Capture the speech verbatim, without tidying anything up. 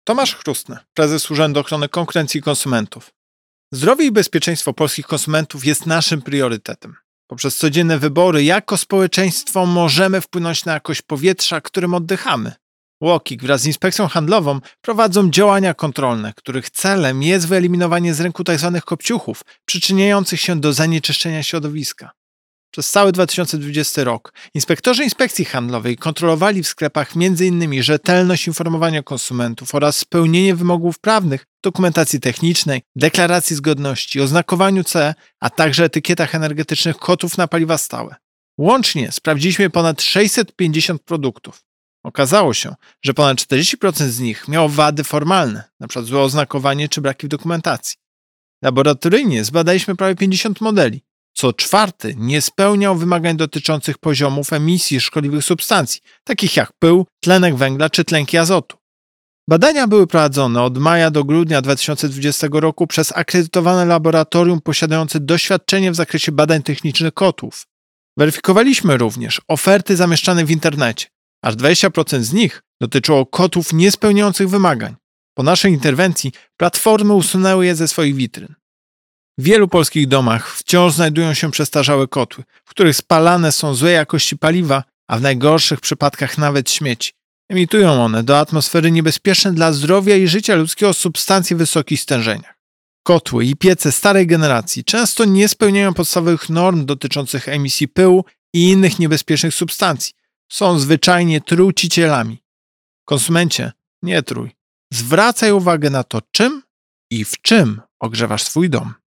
Tomasz Chrustny, prezes Urzędu Ochrony Konkurencji i Konsumentów. Zdrowie i bezpieczeństwo polskich konsumentów jest naszym priorytetem. Poprzez codzienne wybory jako społeczeństwo możemy wpłynąć na jakość powietrza, którym oddychamy. UOKiK wraz z Inspekcją Handlową prowadzą działania kontrolne, których celem jest wyeliminowanie z rynku tzw. kopciuchów, przyczyniających się do zanieczyszczenia środowiska. Przez cały dwa tysiące dwudziesty rok inspektorzy Inspekcji Handlowej kontrolowali w sklepach między innymi rzetelność informowania konsumentów oraz spełnienie wymogów prawnych, dokumentacji technicznej, deklaracji zgodności, oznakowaniu C E, a także etykietach energetycznych kotłów na paliwa stałe. Łącznie sprawdziliśmy ponad sześćset pięćdziesiąt produktów. Okazało się, że ponad czterdzieści procent z nich miało wady formalne, np. złe oznakowanie czy braki w dokumentacji. Laboratoryjnie zbadaliśmy prawie pięćdziesiąt modeli. Co czwarty nie spełniał wymagań dotyczących poziomów emisji szkodliwych substancji, takich jak pył, tlenek węgla czy tlenki azotu. Badania były prowadzone od maja do grudnia dwa tysiące dwudziestego roku przez akredytowane laboratorium posiadające doświadczenie w zakresie badań technicznych kotłów. Weryfikowaliśmy również oferty zamieszczane w internecie. Aż dwadzieścia procent z nich dotyczyło kotłów niespełniających wymagań. Po naszej interwencji platformy usunęły je ze swoich witryn. W wielu polskich domach wciąż znajdują się przestarzałe kotły, w których spalane są złej jakości paliwa, a w najgorszych przypadkach nawet śmieci. Emitują one do atmosfery niebezpieczne dla zdrowia i życia ludzkiego substancje w wysokich stężeniach. Kotły i piece starej generacji często nie spełniają podstawowych norm dotyczących emisji pyłu i innych niebezpiecznych substancji. Są zwyczajnie trucicielami. Konsumencie, nie trój. Zwracaj uwagę na to, czym i w czym ogrzewasz swój dom.